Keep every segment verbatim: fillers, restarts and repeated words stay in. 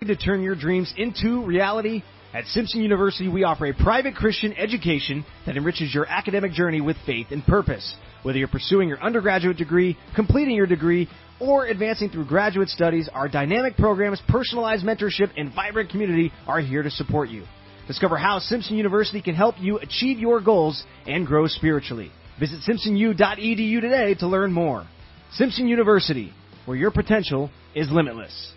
To turn your dreams into reality? At Simpson University, we offer a private Christian education that enriches your academic journey with faith and purpose. Whether you're pursuing your undergraduate degree, completing your degree, or advancing through graduate studies, our dynamic programs, personalized mentorship, and vibrant community are here to support you. Discover how Simpson University can help you achieve your goals and grow spiritually. Visit simpson u dot e d u today to learn more. Simpson University, where your potential is limitless.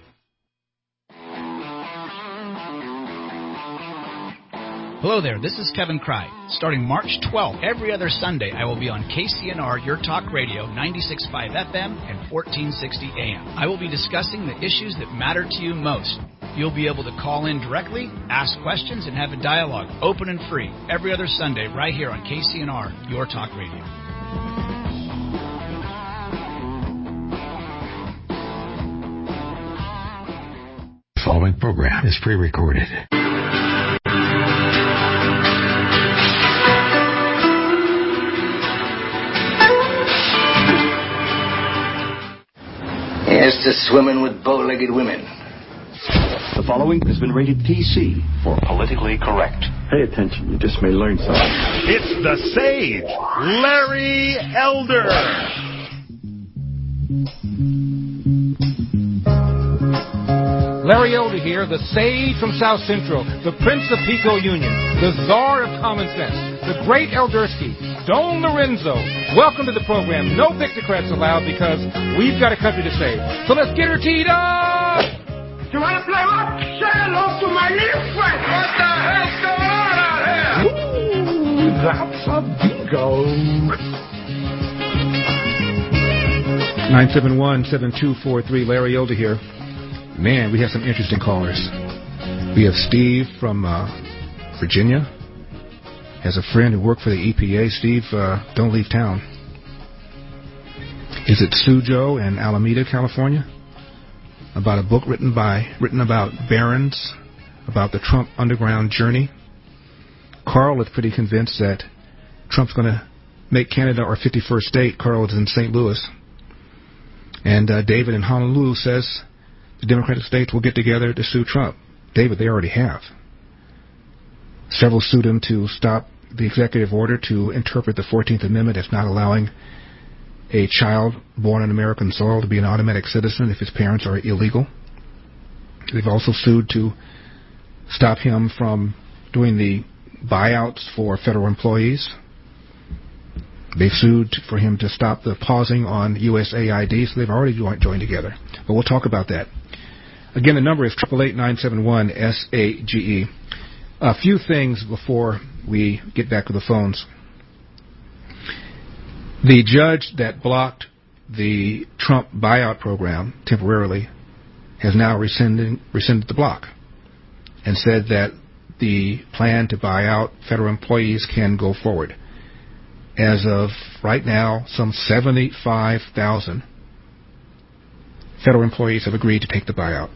Hello there, this is Kevin Cry. Starting March twelfth, every other Sunday, I will be on K C N R Your Talk Radio, ninety-six point five F M and fourteen sixty A M. I will be discussing the issues that matter to you most. You'll be able to call in directly, ask questions, and have a dialogue, open and free, every other Sunday, right here on K C N R Your Talk Radio. The following program is pre-recorded. Yes, to swimming with bow-legged women. The following has been rated P C for politically correct. Pay attention, you just may learn something. It's the Sage, Larry Elder. Larry Elder here, the Sage from South Central, the Prince of Pico Union, the Czar of Common Sense, the Great Eldersky, Don Lorenzo. Welcome to the program. No Victocrats allowed because we've got a country to save. So let's get her teed up! You want to play what? Say hello to my little friend. What the hell's going on out here? Ooh, that's a bingo. nine seven one, seven two four three, Larry Elder here. Man, we have some interesting callers. We have Steve from uh, Virginia. Has a friend who worked for the E P A. Steve, uh, don't leave town. Is it Sujo in Alameda, California? About a book written by written about barons, about the Trump underground journey. Carl is pretty convinced that Trump's going to make Canada our fifty-first state. Carl is in Saint Louis. And uh, David in Honolulu says the Democratic states will get together to sue Trump. David, they already have. Several sued him to stop the executive order to interpret the fourteenth Amendment as not allowing a child born on American soil to be an automatic citizen if his parents are illegal. They've also sued to stop him from doing the buyouts for federal employees. They've sued for him to stop the pausing on U S A I D, so they've already joined together. But we'll talk about that. Again, the number is eight eight eight, nine seven one, S A G E. A few things before we get back to the phones. The judge that blocked the Trump buyout program temporarily has now rescinded, rescinded the block and said that the plan to buy out federal employees can go forward. As of right now, some seventy-five thousand federal employees have agreed to take the buyout.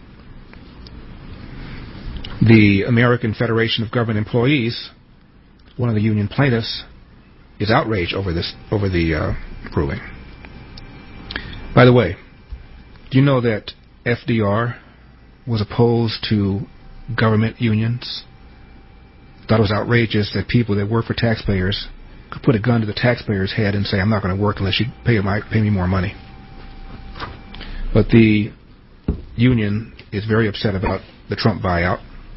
The American Federation of Government Employees, one of the union plaintiffs, is outraged over this, over the uh, ruling. By the way, do you know that F D R was opposed to government unions? Thought it was outrageous that people that work for taxpayers could put a gun to the taxpayer's head and say, I'm not going to work unless you pay, my, pay me more money. But the union is very upset about the Trump buyout.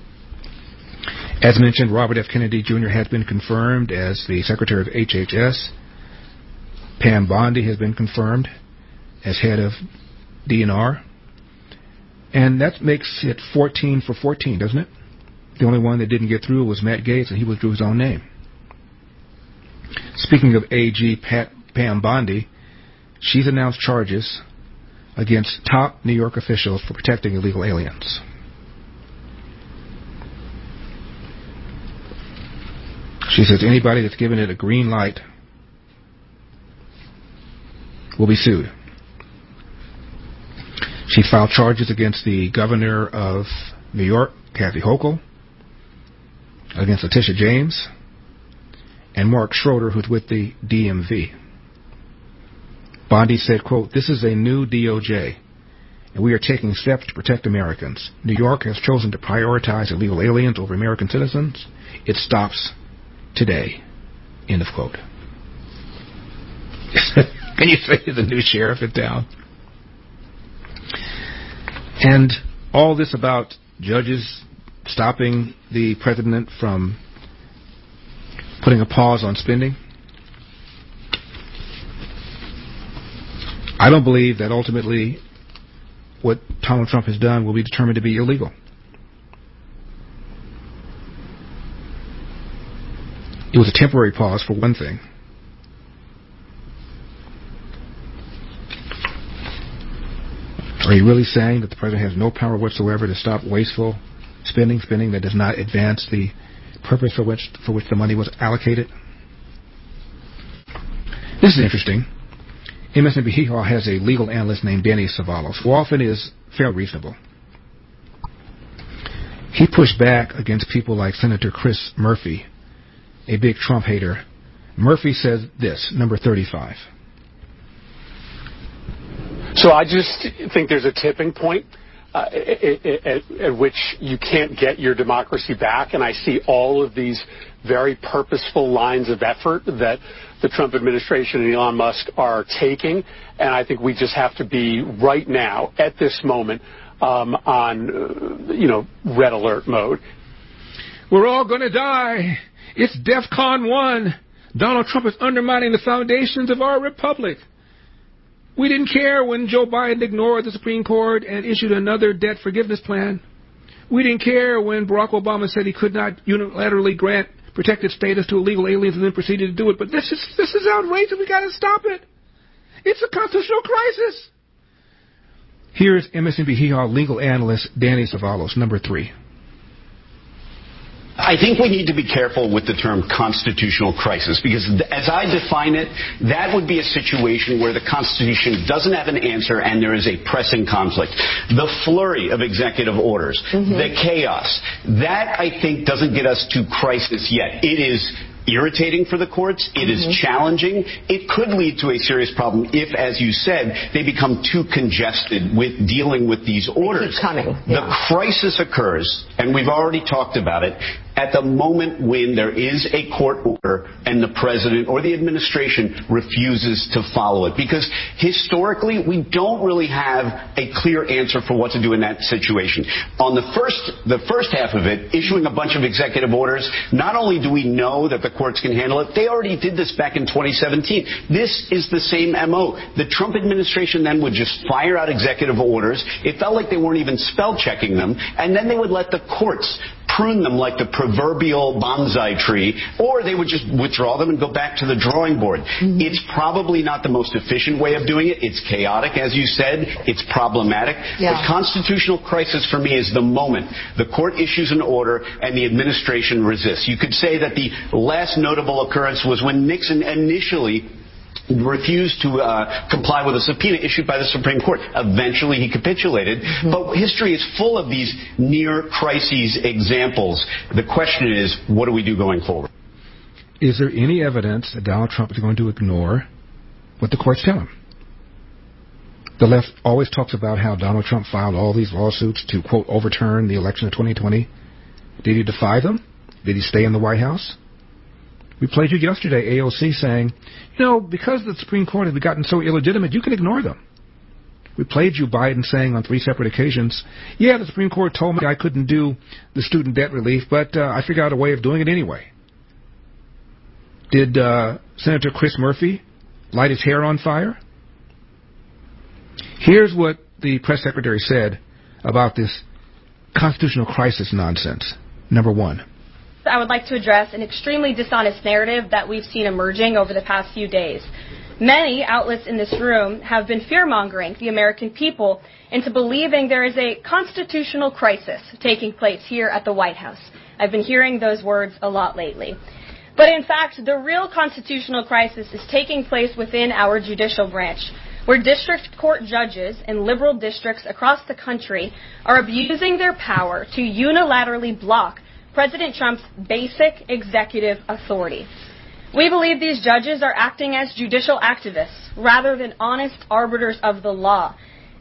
As mentioned, Robert F. Kennedy Junior has been confirmed as the Secretary of H H S. Pam Bondi has been confirmed as head of D N R. And that makes it fourteen for fourteen, doesn't it? The only one that didn't get through was Matt Gaetz, and he withdrew his own name. Speaking of A G Pat, Pam Bondi, she's announced charges against top New York officials for protecting illegal aliens. She says anybody that's given it a green light will be sued. She filed charges against the governor of New York, Kathy Hochul, against Letitia James, and Mark Schroeder, who's with the D M V. Bondi said, quote, "This is a new D O J, and we are taking steps to protect Americans. New York has chosen to prioritize illegal aliens over American citizens. It stops today. End of quote. Can you say the new sheriff in town? And all this about judges stopping the president from putting a pause on spending. I don't believe that ultimately what Donald Trump has done will be determined to be illegal. It was a temporary pause for one thing. Are you really saying that the president has no power whatsoever to stop wasteful spending, spending that does not advance the purpose for which for which the money was allocated? This is interesting. M S N B C has a legal analyst named Danny Savalos, who often is fairly reasonable. He pushed back against people like Senator Chris Murphy, a big Trump hater. Murphy says this, number thirty-five. So I just think there's a tipping point uh, at, at, at which you can't get your democracy back, and I see all of these very purposeful lines of effort that the Trump administration and Elon Musk are taking, and I think we just have to be right now, at this moment, um, on, uh, you know, red alert mode. We're all going to die. It's DEFCON one. Donald Trump is undermining the foundations of our republic. We didn't care when Joe Biden ignored the Supreme Court and issued another debt forgiveness plan. We didn't care when Barack Obama said he could not unilaterally grant protected status to illegal aliens and then proceeded to do it. But this is this is outrageous. We got to stop it. It's a constitutional crisis. Here's M S N B C legal analyst Danny Savalos, number three. I think we need to be careful with the term constitutional crisis, because as I define it, that would be a situation where the Constitution doesn't have an answer and there is a pressing conflict. The flurry of executive orders, mm-hmm. the chaos, that I think doesn't get us to crisis yet. It is irritating for the courts. It mm-hmm. is challenging. It could lead to a serious problem if, as you said, they become too congested with dealing with these orders. Coming. Yeah. The crisis occurs, and we've already talked about it, at the moment when there is a court order and the president or the administration refuses to follow it. Because historically, we don't really have a clear answer for what to do in that situation. On the first, the first half of it, issuing a bunch of executive orders, not only do we know that the courts can handle it, they already did this back in twenty seventeen. This is the same M O. The Trump administration then would just fire out executive orders. It felt like they weren't even spell checking them, and then they would let the courts prune them like the proverbial bonsai tree, or they would just withdraw them and go back to the drawing board. Mm-hmm. It's probably not the most efficient way of doing it. It's chaotic, as you said. It's problematic. Yeah. The constitutional crisis for me is the moment the court issues an order and the administration resists. You could say that the last notable occurrence was when Nixon initially refused to uh, comply with a subpoena issued by the Supreme Court. Eventually he capitulated. Mm-hmm. But history is full of these near crises examples. The question is, what do we do going forward? Is there any evidence that Donald Trump is going to ignore what the courts tell him? The left always talks about how Donald Trump filed all these lawsuits to, quote, overturn the election of twenty twenty. Did he defy them? Did he stay in the White House? We played you yesterday, A O C, saying, you know, because the Supreme Court has gotten so illegitimate, you can ignore them. We played you Biden saying on three separate occasions, yeah, the Supreme Court told me I couldn't do the student debt relief, but uh, I figured out a way of doing it anyway. Did uh, Senator Chris Murphy light his hair on fire? Here's what the press secretary said about this constitutional crisis nonsense. Number one. I would like to address an extremely dishonest narrative that we've seen emerging over the past few days. Many outlets in this room have been fear-mongering the American people into believing there is a constitutional crisis taking place here at the White House. I've been hearing those words a lot lately. But in fact, the real constitutional crisis is taking place within our judicial branch, where district court judges in liberal districts across the country are abusing their power to unilaterally block President Trump's basic executive authority. We believe these judges are acting as judicial activists rather than honest arbiters of the law.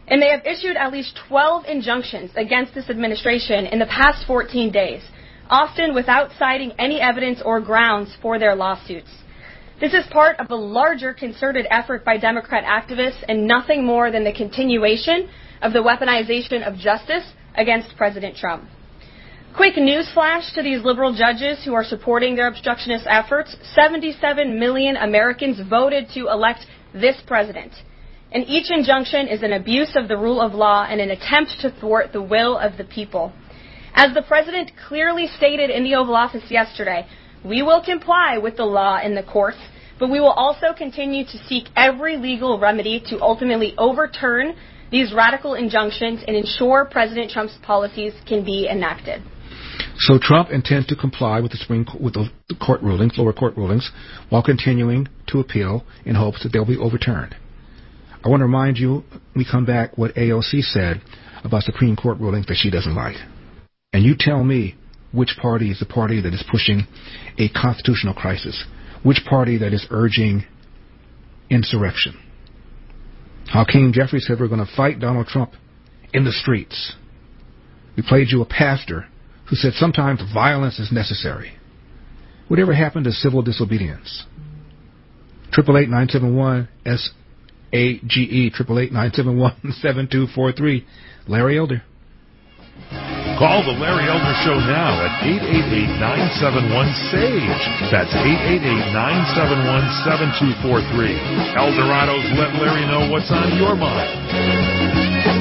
And they have issued at least twelve injunctions against this administration in the past fourteen days, often without citing any evidence or grounds for their lawsuits. This is part of a larger concerted effort by Democrat activists and nothing more than the continuation of the weaponization of justice against President Trump. Quick news flash to these liberal judges who are supporting their obstructionist efforts. seventy-seven million Americans voted to elect this president. And each injunction is an abuse of the rule of law and an attempt to thwart the will of the people. As the president clearly stated in the Oval Office yesterday, we will comply with the law in the courts, but we will also continue to seek every legal remedy to ultimately overturn these radical injunctions and ensure President Trump's policies can be enacted. So Trump intends to comply with the Supreme with the court rulings, lower court rulings, while continuing to appeal in hopes that they'll be overturned. I want to remind you, when we come back, what A O C said about Supreme Court rulings that she doesn't like. And you tell me which party is the party that is pushing a constitutional crisis, which party that is urging insurrection. Hakeem Jeffries said we're going to fight Donald Trump in the streets. We played you a pastor who said sometimes violence is necessary. Whatever happened to civil disobedience? Triple eight nine seven one S A G E triple eight nine seven one seven two four three. Larry Elder. Call the Larry Elder Show now at eight eight eight nine seven one SAGE. That's eight eight eight nine seven one seven two four three. Eldorado's Let Larry Know What's on Your Mind.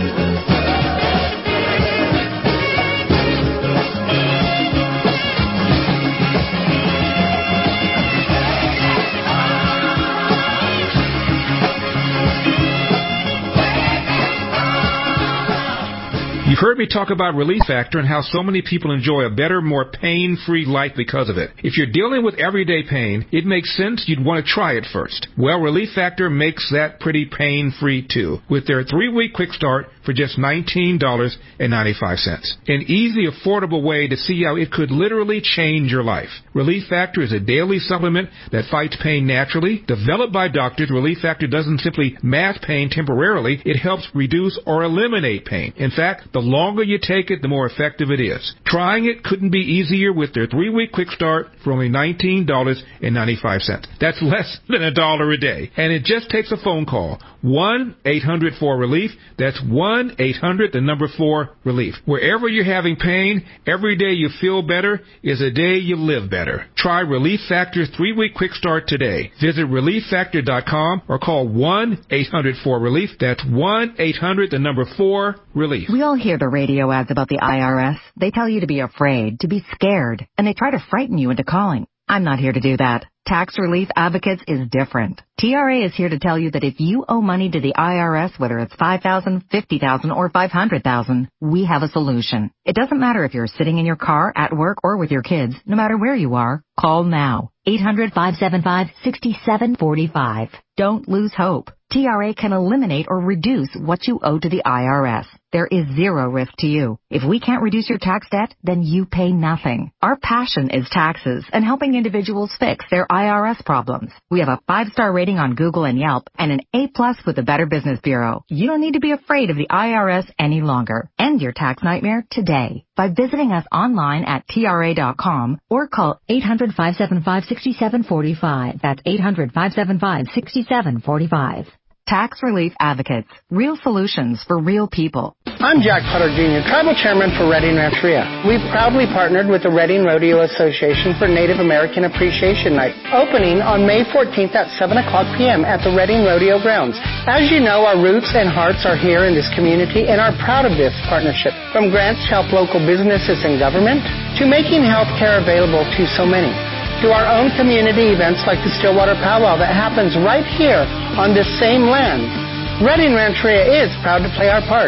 You've heard me talk about Relief Factor and how so many people enjoy a better, more pain-free life because of it. If you're dealing with everyday pain, it makes sense you'd want to try it first. Well, Relief Factor makes that pretty pain-free too, with their three-week quick start for just nineteen dollars and ninety-five cents. An easy, affordable way to see how it could literally change your life. Relief Factor is a daily supplement that fights pain naturally. Developed by doctors, Relief Factor doesn't simply mask pain temporarily, it helps reduce or eliminate pain. In fact, the longer you take it, the more effective it is. Trying it couldn't be easier with their three-week quick start for only nineteen dollars and ninety-five cents. That's less than a dollar a day. And it just takes a phone call. one eight hundred four relief. That's one eight hundred, the number four, relief. Wherever you're having pain, every day you feel better is a day you live better. Try Relief Factor's three-week quick start today. Visit relief factor dot com or call one eight hundred four relief. That's one eight hundred, the number four, relief. We all hear the radio ads about the I R S. They tell you to be afraid, to be scared, and they try to frighten you into calling. I'm not here to do that. Tax Relief Advocates is different. T R A is here to tell you that if you owe money to the I R S, whether it's five thousand dollars, fifty thousand dollars, or five hundred thousand dollars, we have a solution. It doesn't matter if you're sitting in your car, at work, or with your kids. No matter where you are, call now. eight hundred, five seven five, six seven four five. Don't lose hope. T R A can eliminate or reduce what you owe to the I R S. There is zero risk to you. If we can't reduce your tax debt, then you pay nothing. Our passion is taxes and helping individuals fix their I R S problems. We have a five-star rating on Google and Yelp and an A-plus with the Better Business Bureau. You don't need to be afraid of the I R S any longer. End your tax nightmare today by visiting us online at T R A dot com or call eight hundred, five seven five, six seven four five. That's eight hundred, five seven five, six seven four five. Tax Relief Advocates. Real solutions for real people. I'm Jack Putter, Junior, Tribal Chairman for Redding Rancheria. We've proudly partnered with the Redding Rodeo Association for Native American Appreciation Night, opening on May fourteenth at seven o'clock p.m. at the Redding Rodeo Grounds. As you know, our roots and hearts are here in this community and are proud of this partnership. From grants to help local businesses and government, to making health care available to so many, to our own community events like the Stillwater Powwow that happens right here on this same land. Redding Rancheria is proud to play our part.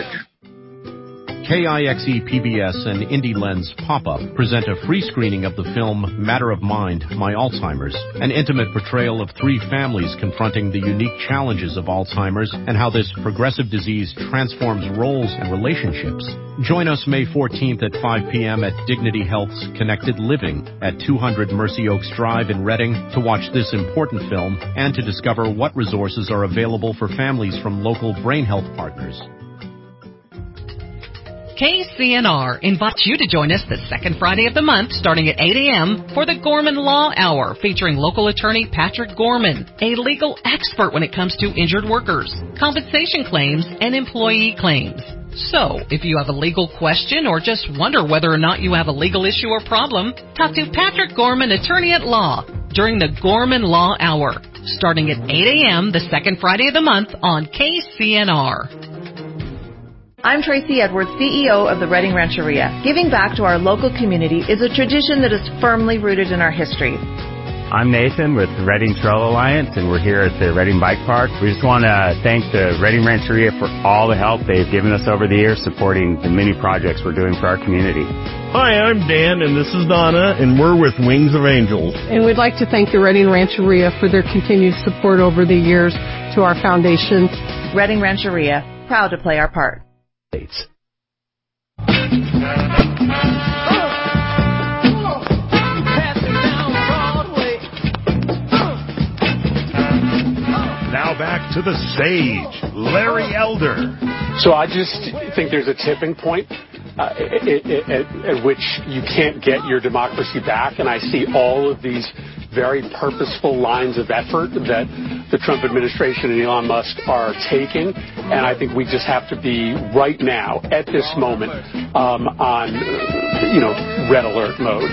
K I X E P B S and Indie Lens Pop-Up present a free screening of the film Matter of Mind, My Alzheimer's, an intimate portrayal of three families confronting the unique challenges of Alzheimer's and how this progressive disease transforms roles and relationships. Join us May fourteenth at five p.m. at Dignity Health's Connected Living at two hundred Mercy Oaks Drive in Redding to watch this important film and to discover what resources are available for families from local brain health partners. K C N R invites you to join us the second Friday of the month starting at eight a.m. for the Gorman Law Hour featuring local attorney Patrick Gorman, a legal expert when it comes to injured workers, compensation claims, and employee claims. So, if you have a legal question or just wonder whether or not you have a legal issue or problem, talk to Patrick Gorman, attorney at law, during the Gorman Law Hour, starting at eight a.m. the second Friday of the month on K C N R. I'm Tracy Edwards, C E O of the Redding Rancheria. Giving back to our local community is a tradition that is firmly rooted in our history. I'm Nathan with the Redding Trail Alliance, and we're here at the Redding Bike Park. We just want to thank the Redding Rancheria for all the help they've given us over the years supporting the many projects we're doing for our community. Hi, I'm Dan, and this is Donna, and we're with Wings of Angels. And we'd like to thank the Redding Rancheria for their continued support over the years to our foundation. Redding Rancheria, proud to play our part. Now back to the stage, Larry Elder. So I just think there's a tipping point uh, at, at, at which you can't get your democracy back, and I see all of these very purposeful lines of effort that the Trump administration and Elon Musk are taking, and I think we just have to be right now, at this moment, um, on, you know, red alert mode.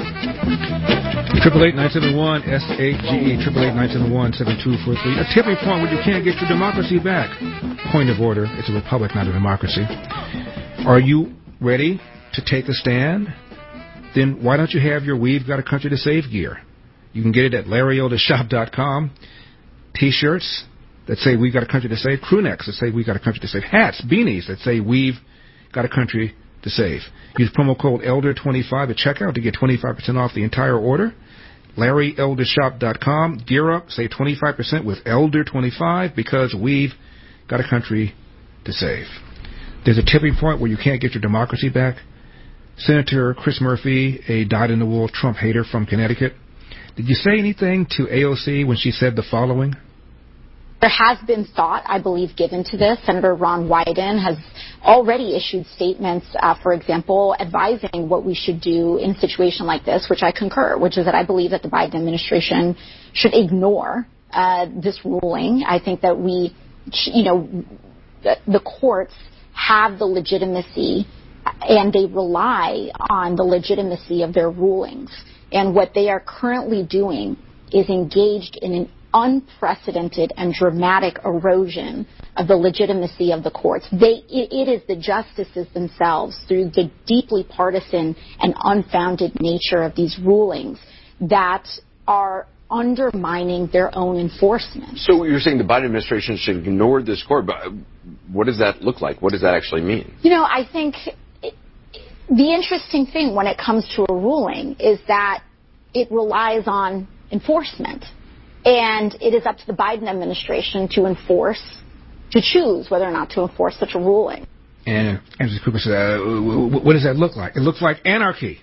Triple eight nine seven one S H G E triple eight nine seven one seven two four three. A tipping point where you can't get your democracy back. Point of order: it's a republic, not a democracy. Are you ready to take a stand? Then why don't you have your "We've Got a Country to Save" gear? You can get it at larry elder shop dot com. T-shirts that say "We've Got a Country to Save," crew necks that say "We've Got a Country to Save," hats, beanies that say "We've Got a Country to Save." Use promo code elder twenty-five at checkout to get twenty-five percent off the entire order. larry elder shop dot com. Gear up, save twenty-five percent with Elder twenty-five because we've got a country to save. There's a tipping point where you can't get your democracy back. Senator Chris Murphy, a dyed-in-the-wool Trump hater from Connecticut, did you say anything to A O C when she said the following? There has been thought, I believe, given to this. Senator Ron Wyden has already issued statements, uh, for example, advising what we should do in a situation like this, which I concur, which is that I believe that the Biden administration should ignore uh, this ruling. I think that we, you know, the courts have the legitimacy and they rely on the legitimacy of their rulings. And what they are currently doing is engaged in an unprecedented and dramatic erosion of the legitimacy of the courts. They, it, it is the justices themselves, through the deeply partisan and unfounded nature of these rulings, that are undermining their own enforcement. So you're saying the Biden administration should ignore this court, but what does that look like? What does that actually mean? You know, I think it, the interesting thing when it comes to a ruling is that it relies on enforcement. And it is up to the Biden administration to enforce, to choose whether or not to enforce such a ruling. And Andrew Cooper said, uh, what does that look like? It looks like anarchy.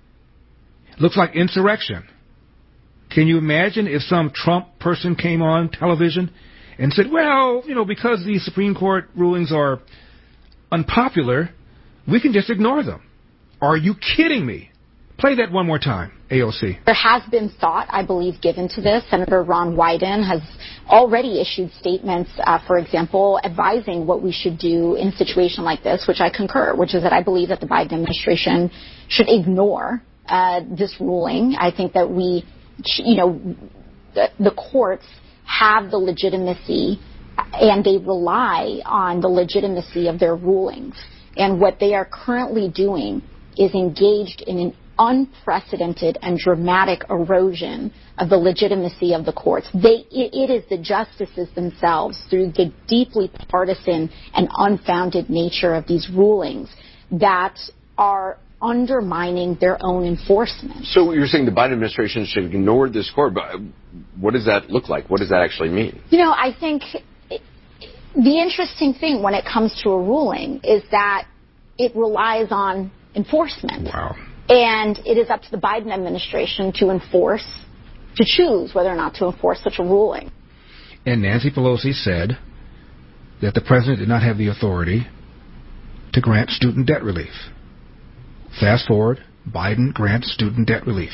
It looks like insurrection. Can you imagine if some Trump person came on television and said, well, you know, because these Supreme Court rulings are unpopular, we can just ignore them? Are you kidding me? Play that one more time, A O C. There has been thought, I believe, given to this. Senator Ron Wyden has already issued statements, uh, for example, advising what we should do in a situation like this, which I concur, which is that I believe that the Biden administration should ignore uh, this ruling. I think that we, you know, the, the courts have the legitimacy and they rely on the legitimacy of their rulings. And what they are currently doing is engaged in an unprecedented and dramatic erosion of the legitimacy of the courts. They, it, it is the justices themselves, through the deeply partisan and unfounded nature of these rulings, that are undermining their own enforcement. So you're saying the Biden administration should ignore this court, but what does that look like? What does that actually mean? You know, I think it, the interesting thing when it comes to a ruling is that it relies on enforcement. Wow. And it is up to the Biden administration to enforce, to choose whether or not to enforce such a ruling. And Nancy Pelosi said that the president did not have the authority to grant student debt relief. Fast forward, Biden grants student debt relief.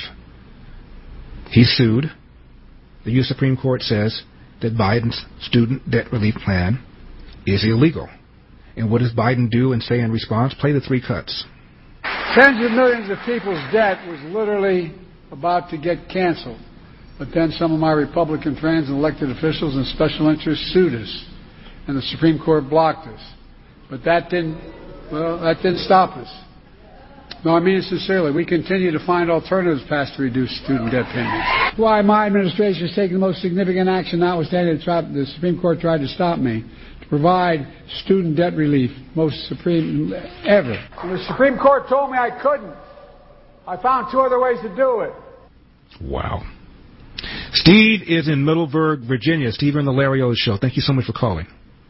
He's sued. The U S Supreme Court says that Biden's student debt relief plan is illegal. And what does Biden do and say in response? Play the three cuts. Tens of millions of people's debt was literally about to get canceled. But then some of my Republican friends and elected officials and special interests sued us, and the Supreme Court blocked us. But that didn't, well, that didn't stop us. No, I mean it sincerely. We continue to find alternatives paths to reduce student debt payments. Why my administration is taking the most significant action, notwithstanding the Supreme Court tried to stop me, to provide student debt relief, most supreme ever. When the Supreme Court told me I couldn't, I found two other ways to do it. Wow. Steve is in Middleburg, Virginia. Steve, you're on the Larry Elder Show. Thank you so much for calling.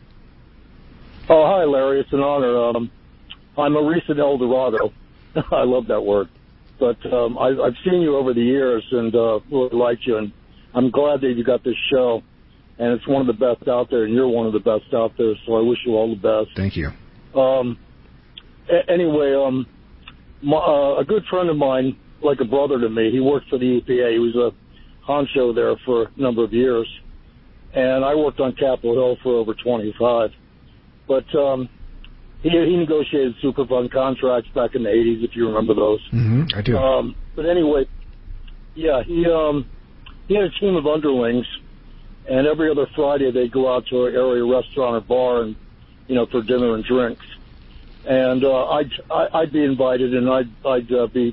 Oh, hi, Larry. It's an honor. Um, I'm a recent El Dorado. I love that word. But um, I, I've seen you over the years and uh, really liked you. And I'm glad that you got this show. And it's one of the best out there, and you're one of the best out there. So I wish you all the best. Thank you. Um, a- anyway, um, my, uh, a good friend of mine, like a brother to me, he worked for the E P A. He was a honcho there for a number of years. And I worked on Capitol Hill for over twenty-five. But um, he, he negotiated Superfund contracts back in the eighties, if you remember those. Mm-hmm, I do. Um, but anyway, yeah, he um, he had a team of underlings, and every other Friday they'd go out to an area restaurant or bar and, you know, for dinner and drinks. And uh, I'd, I'd be invited, and I'd, I'd uh, be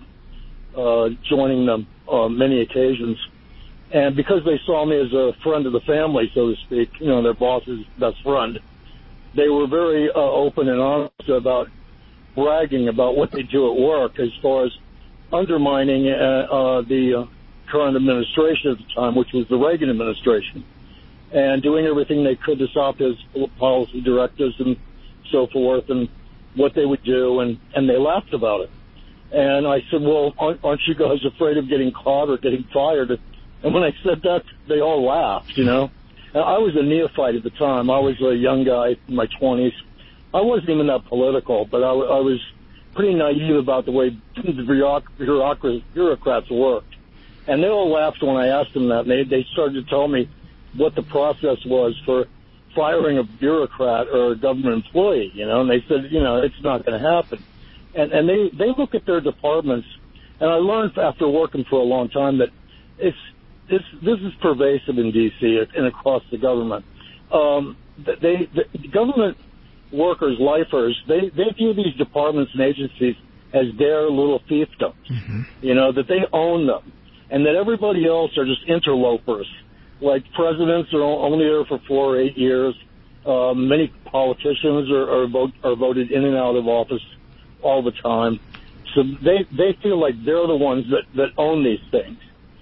uh, joining them on many occasions. And because they saw me as a friend of the family, so to speak, you know, their boss's best friend, they were very uh, open and honest about bragging about what they do at work as far as undermining uh, uh, the uh, current administration at the time, which was the Reagan administration, and doing everything they could to stop his policy directives and so forth and what they would do, and, and they laughed about it. And I said, well, aren't, aren't you guys afraid of getting caught or getting fired? And when I said that, they all laughed, you know. I was a neophyte at the time. I was a young guy in my twenties. I wasn't even that political, but I, I was pretty naive about the way the bureaucracy, bureaucrats worked. And they all laughed when I asked them that. And they, they started to tell me what the process was for firing a bureaucrat or a government employee, you know. And they said, you know, it's not going to happen. And, and they, they look at their departments. And I learned after working for a long time that it's, This this is pervasive in D C and across the government. Um, they, the government workers, lifers, they, they view these departments and agencies as their little fiefdoms, mm-hmm. you know, that they own them, and that everybody else are just interlopers. Like presidents are only there for four or eight years. Um, many politicians are, are, vote, are voted in and out of office all the time. So they, they feel like they're the ones that, that own these things.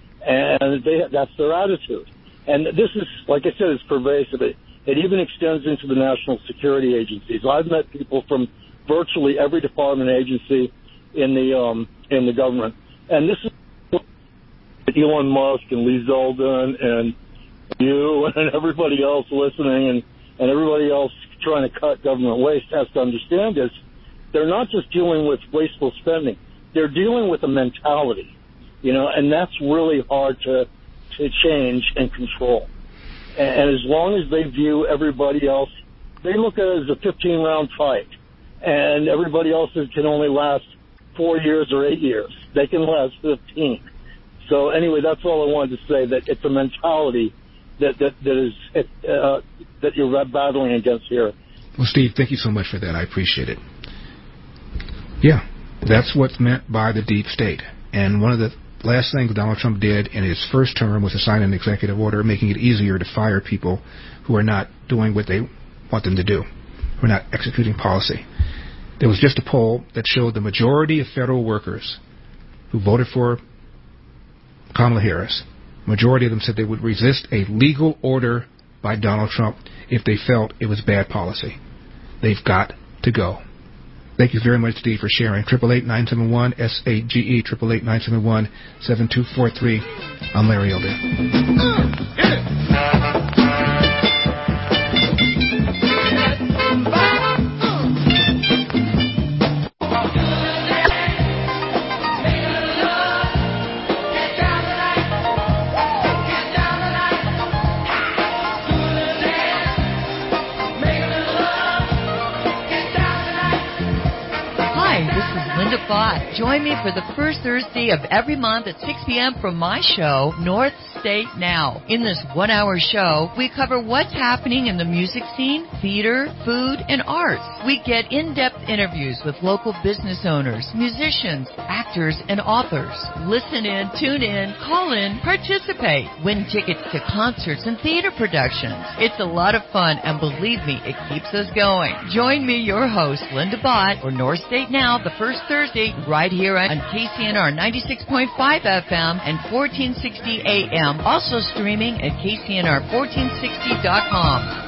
And they, that's their attitude. And this is, like I said, it's pervasive. It, it even extends into the national security agencies. I've met people from virtually every department and agency in the um, in the government. And this is Elon Musk and Lee Zeldin and you and everybody else listening and, and everybody else trying to cut government waste has to understand is they're not just dealing with wasteful spending. They're dealing with a mentality. You know, and that's really hard to to change and control. And, and as long as they view everybody else, they look at it as a fifteen-round fight, and everybody else can only last four years or eight years. They can last fifteen. So anyway, that's all I wanted to say, that it's a mentality that, that, that is uh, that you're battling against here. Well, Steve, thank you so much for that. I appreciate it. Yeah, that's what's meant by the deep state. And one of the last things Donald Trump did in his first term was to sign an executive order making it easier to fire people who are not doing what they want them to do, who are not executing policy. There was just a poll that showed the majority of federal workers who voted for Kamala Harris, majority of them said they would resist a legal order by Donald Trump if they felt it was bad policy. They've got to go. Thank you very much, Steve, for sharing. eight eight eight, nine seven one, S A G E, eight eight eight, nine seven one, seven two four three. I'm Larry Elder. DeBott. Join me for the first Thursday of every month at six p.m. for my show, North State Now. In this one-hour show, we cover what's happening in the music scene, theater, food, and arts. We get in-depth interviews with local business owners, musicians, actors, and authors. Listen in, tune in, call in, participate. Win tickets to concerts and theater productions. It's a lot of fun, and believe me, it keeps us going. Join me, your host, Linda Bott, for North State Now, the first Thursday, right here on K C N R ninety-six point five F M and fourteen sixty A M. Also streaming at K C N R fourteen sixty dot com.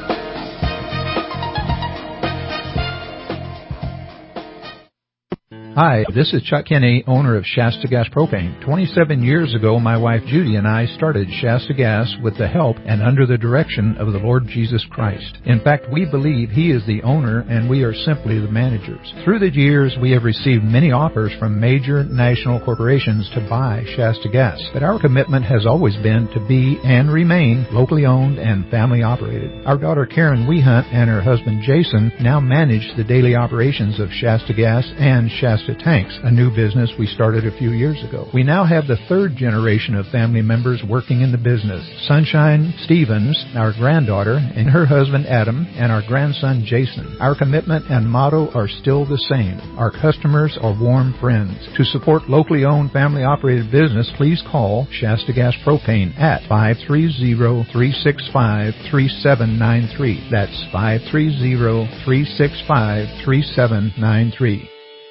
Hi, this is Chuck Kinney, owner of Shasta Gas Propane. twenty-seven years ago, my wife Judy and I started Shasta Gas with the help and under the direction of the Lord Jesus Christ. In fact, we believe He is the owner and we are simply the managers. Through the years, we have received many offers from major national corporations to buy Shasta Gas, but our commitment has always been to be and remain locally owned and family operated. Our daughter Karen Wehunt and her husband Jason now manage the daily operations of Shasta Gas and Shasta Tanks, a new business we started a few years ago. We now have the third generation of family members working in the business. Sunshine Stevens, our granddaughter, and her husband Adam, and our grandson Jason. Our commitment and motto are still the same. Our customers are warm friends. To support locally owned family operated business, please call Shasta Gas Propane at five three zero, three six five, three seven nine three. That's five three zero, three six five, three seven nine three.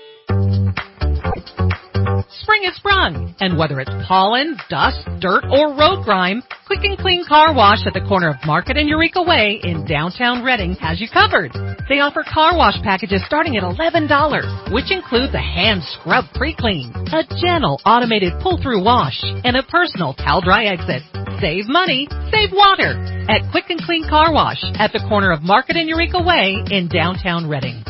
Spring has sprung, and whether it's pollen, dust, dirt, or road grime, Quick and Clean Car Wash at the corner of Market and Eureka Way in downtown Reading has you covered. They offer car wash packages starting at eleven dollars, which include the hand scrub pre-clean, a gentle automated pull-through wash, and a personal towel dry exit. Save money, save water at Quick and Clean Car Wash at the corner of Market and Eureka Way in downtown Reading.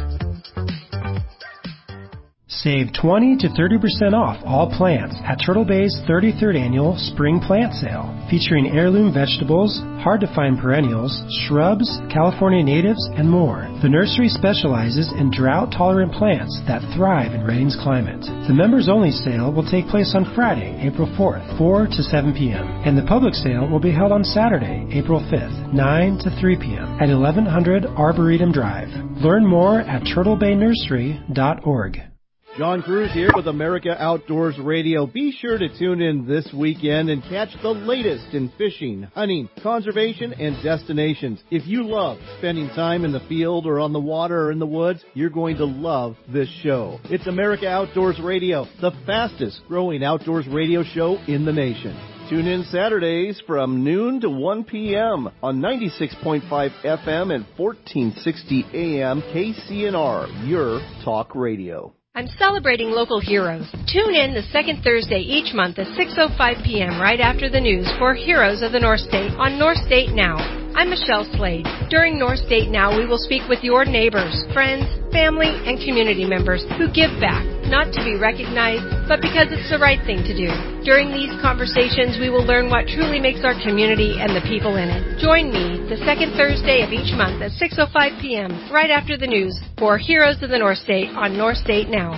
Save twenty to thirty percent off all plants at Turtle Bay's thirty-third Annual Spring Plant Sale, featuring heirloom vegetables, hard-to-find perennials, shrubs, California natives, and more. The nursery specializes in drought-tolerant plants that thrive in Reading's climate. The members-only sale will take place on Friday, April fourth, four to seven p.m., and the public sale will be held on Saturday, April fifth, nine to three p.m. at eleven hundred Arboretum Drive. Learn more at turtle bay nursery dot org. John Cruz here with America Outdoors Radio. Be sure to tune in this weekend and catch the latest in fishing, hunting, conservation, and destinations. If you love spending time in the field or on the water or in the woods, you're going to love this show. It's America Outdoors Radio, the fastest growing outdoors radio show in the nation. Tune in Saturdays from noon to one p.m. on ninety-six point five F M and fourteen sixty A M K C N R, your talk radio. I'm celebrating local heroes. Tune in the second Thursday each month at six oh five p.m. right after the news for Heroes of the North State on North State Now. I'm Michelle Slade. During North State Now, we will speak with your neighbors, friends, family, and community members who give back, not to be recognized, but because it's the right thing to do. During these conversations, we will learn what truly makes our community and the people in it. Join me the second Thursday of each month at six oh five p.m. right after the news for Heroes of the North State on North State Now.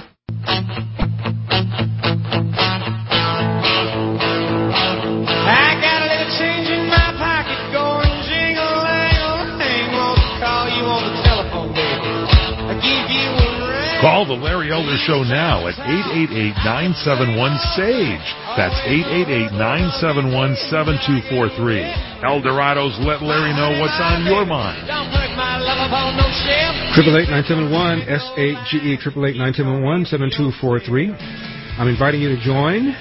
I got a little change in my pocket going jingle-lang-lang. Want to call you on the telephone, baby. I give you a ring. Call the Larry Elder Show now at eight eight eight, nine seven one, S A G E. That's eight eight eight, nine seven one, seven two four three. Eldorado's Let Larry Know What's on Your Mind. Don't put my love upon no shelf. Triple eight nine seven one S A G E triple eight nine seven one seven two four three. I'm inviting you to join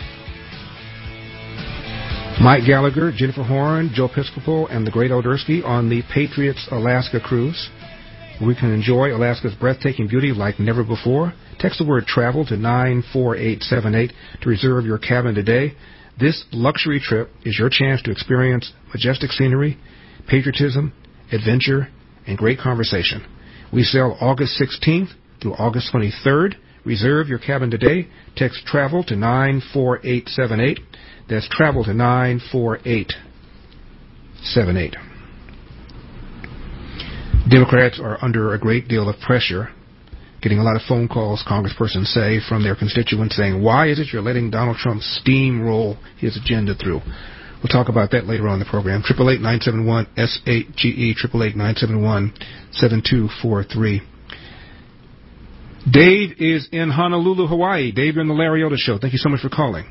Mike Gallagher, Jennifer Horn, Joe Piscopo, and the Great Odersky on the Patriots Alaska Cruise. We can enjoy Alaska's breathtaking beauty like never before. Text the word travel to nine four eight seven eight to reserve your cabin today. This luxury trip is your chance to experience majestic scenery, patriotism, adventure, and great conversation. We sail August sixteenth through August twenty-third. Reserve your cabin today. Text travel to nine four eight seven eight. That's travel to nine four eight seven eight. Democrats are under a great deal of pressure getting a lot of phone calls, congresspersons say, from their constituents saying, why is it you're letting Donald Trump steamroll his agenda through? We'll talk about that later on in the program. eight eight eight, nine seven one, S eight G E, eight eight eight, nine seven one, seven two four three. Dave is in Honolulu, Hawaii. Dave, you're on the Larry Elder Show. Thank you so much for calling.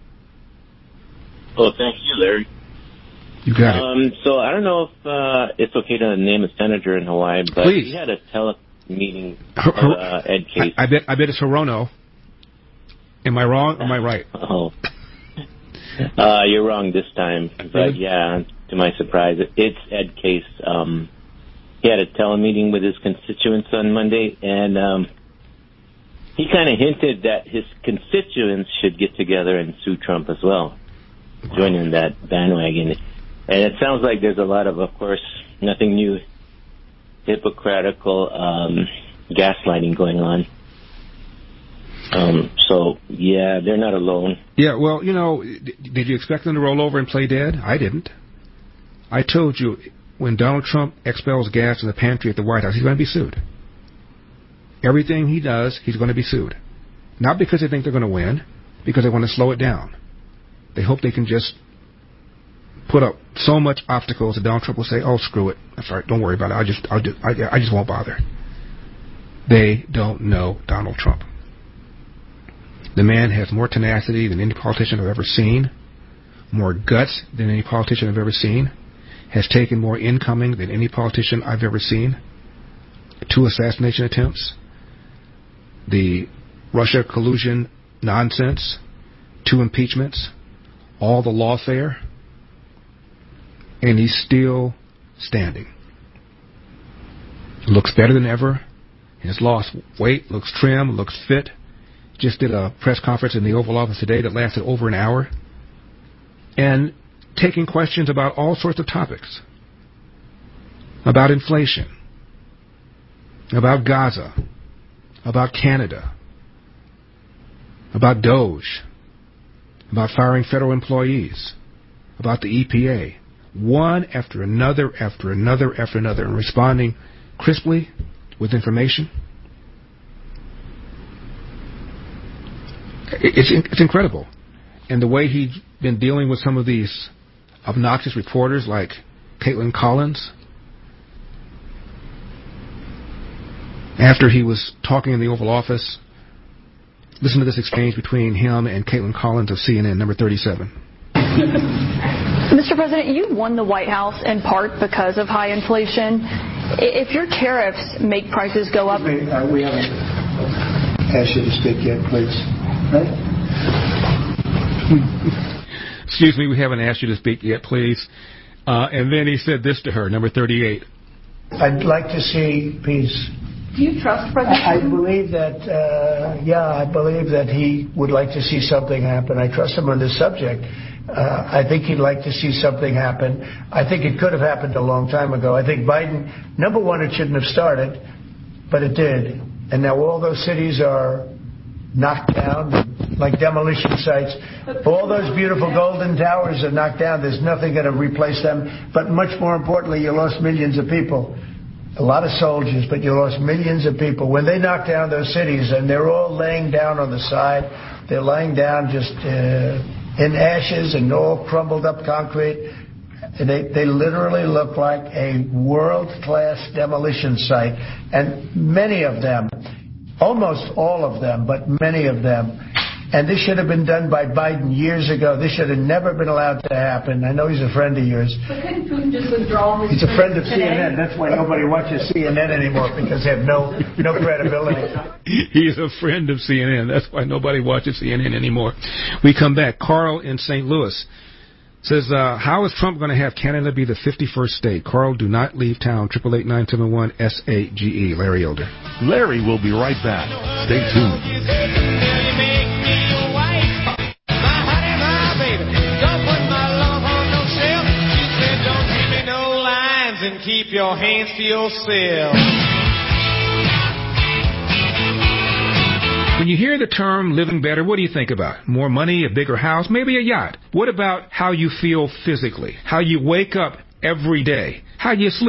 Oh, thank you, Larry. You got um, it. So I don't know if uh, it's okay to name a senator in Hawaii, but Please. he had a tele meeting of uh, Ed Case. I, I bet I bet it's Hirono. Am I wrong or am I right? Oh. Uh, you're wrong this time. But really? yeah, to my surprise, it's Ed Case. Um, he had a telemeeting with his constituents on Monday, and um, he kind of hinted that his constituents should get together and sue Trump as well, wow. joining that bandwagon. And it sounds like there's a lot of, of course, nothing new, hypocritical um, gaslighting going on. Um, so, yeah, they're not alone. Yeah, well, you know, did you expect them to roll over and play dead? I didn't. I told you, when Donald Trump expels gas in the pantry at the White House, he's going to be sued. Everything he does, he's going to be sued. Not because they think they're going to win, because they want to slow it down. They hope they can just put up so much obstacles that Donald Trump will say, oh, screw it. That's all right. Don't worry about it. I just, I'll do, I, I just won't bother. They don't know Donald Trump. The man has more tenacity than any politician I've ever seen, more guts than any politician I've ever seen, has taken more incoming than any politician I've ever seen, two assassination attempts, the Russia collusion nonsense, two impeachments, all the lawfare, and he's still standing. Looks better than ever, has lost weight, looks trim, looks fit. Just did a press conference in the Oval Office today that lasted over an hour, and taking questions about all sorts of topics, about inflation, about Gaza, about Canada, about Doge, about firing federal employees, about the E P A, one after another after another after another, and responding crisply with information. It's it's incredible. And the way he's been dealing with some of these obnoxious reporters like Caitlin Collins, after he was talking in the Oval Office, listen to this exchange between him and Caitlin Collins of C N N, number thirty-seven. Mister President, you won the White House in part because of high inflation. If your tariffs make prices go up... Excuse me, uh, we haven't asked you to speak yet, please. Right? Excuse me, we haven't asked you to speak yet, please. Uh, and then he said this to her, number thirty-eight. I'd like to see peace. Do you trust President I, I believe that, uh, yeah, I believe that he would like to see something happen. I trust him on this subject. Uh, I think he'd like to see something happen. I think it could have happened a long time ago. I think Biden, number one, it shouldn't have started, but it did. And now all those cities are knocked down like demolition sites. All those beautiful golden towers are knocked down. There's nothing going to replace them. But much more importantly, you lost millions of people. A lot of soldiers, but you lost millions of people. When they knocked down those cities, and they're all laying down on the side, they're laying down just uh, in ashes and all crumbled up concrete. And they, they literally look like a world-class demolition site. And many of them, almost all of them, but many of them, and this should have been done by Biden years ago. This should have never been allowed to happen. I know he's a friend of yours. But couldn't Putin just withdraw his... He's a friend of today? C N N. That's why nobody watches C N N anymore, because they have no no credibility. He's a friend of C N N. That's why nobody watches C N N anymore. We come back. Carl in Saint Louis says, uh, how is Trump going to have Canada be the fifty-first state? Carl, do not leave town. eight eight eight, nine seven one, S eight G E. Larry Elder. Larry will be right back. Stay tuned. And keep your hands to yourself. When you hear the term living better, what do you think about? More money, a bigger house, maybe a yacht. What about how you feel physically? How you wake up every day? How you sleep?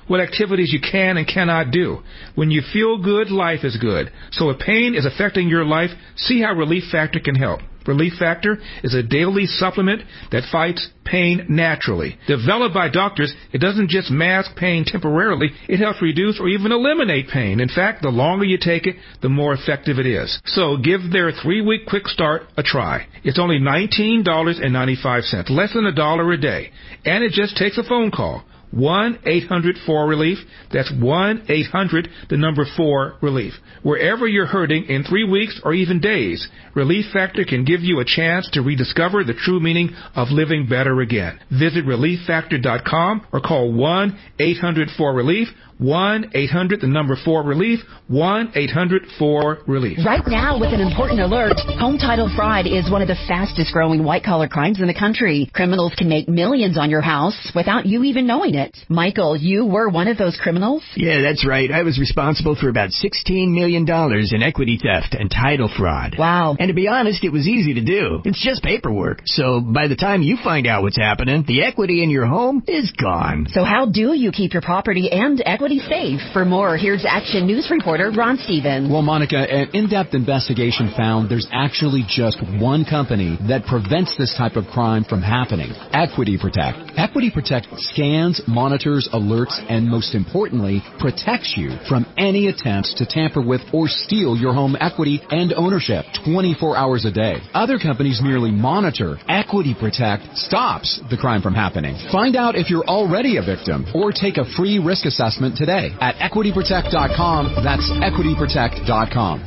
what activities you can and cannot do. When you feel good, life is good. So if pain is affecting your life, see how Relief Factor can help. Relief Factor is a daily supplement that fights pain naturally. Developed by doctors, it doesn't just mask pain temporarily, it helps reduce or even eliminate pain. In fact, the longer you take it, the more effective it is. So give their three-week quick start a try. It's only nineteen ninety-five, less than a dollar a day, and it just takes a phone call. one eight hundred four relief. That's one eight hundred, the number four, relief. Wherever you're hurting in three weeks or even days, Relief Factor can give you a chance to rediscover the true meaning of living better again. Visit relief factor dot com or call one eight hundred four relief, one eight hundred, the number four, relief, one eight hundred four relief. Right now, with an important alert, home title fraud is one of the fastest growing white-collar crimes in the country. Criminals can make millions on your house without you even knowing it. Michael, you were one of those criminals? Yeah, that's right. I was responsible for about sixteen million dollars in equity theft and title fraud. Wow. And to be honest, it was easy to do. It's just paperwork. So by the time you find out what's happening, the equity in your home is gone. So how do you keep your property and equity safe? For more, here's Action News reporter Ron Stevens. Well, Monica, an in-depth investigation found there's actually just one company that prevents this type of crime from happening: Equity Protect. Equity Protect scans, monitors, alerts, and most importantly, protects you from any attempts to tamper with or steal your home equity and ownership twenty-four hours a day. Other companies merely monitor. Equity Protect stops the crime from happening. Find out if you're already a victim or take a free risk assessment today at equity protect dot com. That's equity protect dot com.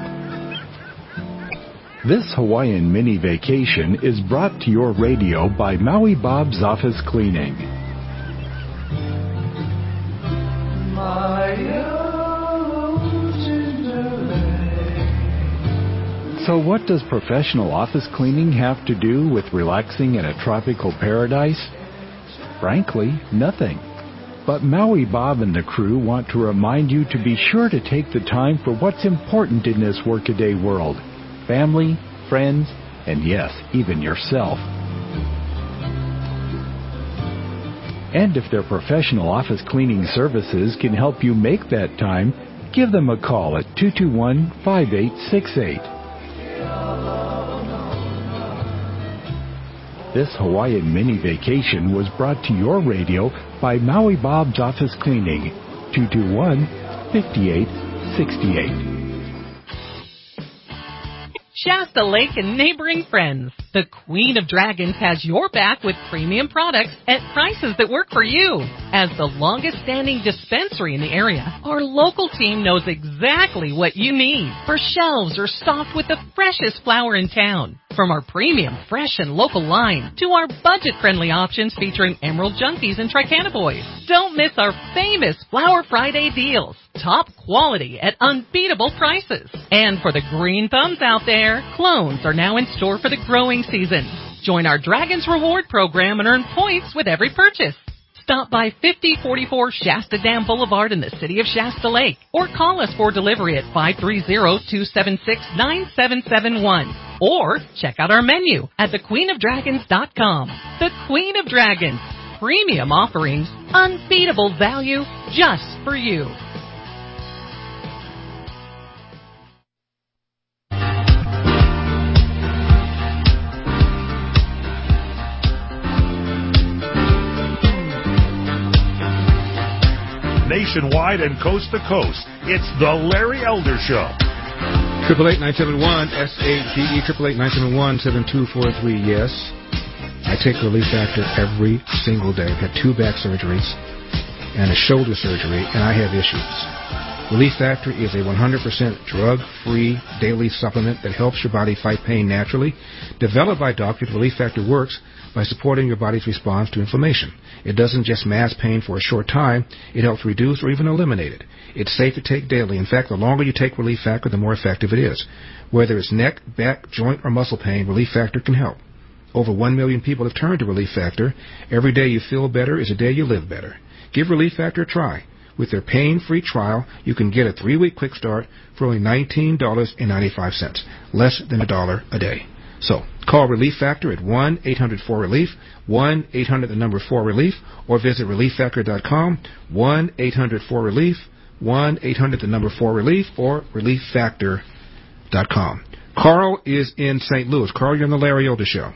This Hawaiian mini vacation is brought to your radio by Maui Bob's Office Cleaning. So what does professional office cleaning have to do with relaxing in a tropical paradise? Frankly, nothing. But Maui Bob and the crew want to remind you to be sure to take the time for what's important in this workaday world: family, friends, and yes, even yourself. And if their professional office cleaning services can help you make that time, give them a call at two two one, five eight six eight. This Hawaiian mini vacation was brought to your radio by Maui Bob's Office Cleaning, two two one, five eight six eight. Shasta Lake and neighboring friends. The Queen of Dragons has your back with premium products at prices that work for you. As the longest-standing dispensary in the area, our local team knows exactly what you need. For shelves are stocked with the freshest flower in town. From our premium, fresh, and local line to our budget-friendly options featuring Emerald Junkies and Tricanaboys. Don't miss our famous Flower Friday deals. Top quality at unbeatable prices. And for the green thumbs out there, clones are now in store for the growing season. Join our Dragons Reward program and earn points with every purchase. Stop by fifty forty-four Shasta Dam Boulevard in the city of Shasta Lake or call us for delivery at five three zero, two seven six, nine seven seven one. Or check out our menu at the queen of dragons dot com. The Queen of Dragons. Premium offerings, unbeatable value just for you. Nationwide and coast to coast, it's the Larry Elder Show. Triple eight nine seven one S eight D E triple eight nine seven one seven two four three. Yes, I take Relief Factor every single day. I've had two back surgeries and a shoulder surgery, and I have issues. Relief Factor is a one hundred percent drug-free daily supplement that helps your body fight pain naturally. Developed by doctors, Relief Factor works by supporting your body's response to inflammation. It doesn't just mask pain for a short time. It helps reduce or even eliminate it. It's safe to take daily. In fact, the longer you take Relief Factor, the more effective it is. Whether it's neck, back, joint, or muscle pain, Relief Factor can help. Over one million people have turned to Relief Factor. Every day you feel better is a day you live better. Give Relief Factor a try. With their pain-free trial, you can get a three-week quick start for only nineteen ninety-five, less than a dollar a day. So, Call Relief Factor at one eight hundred four relief, one eight hundred the number four relief, or visit relief factor dot com, one eight hundred four relief, one eight hundred the number four relief, or relief factor dot com. Carl is in Saint Louis. Carl, you're on the Larry Elder Show.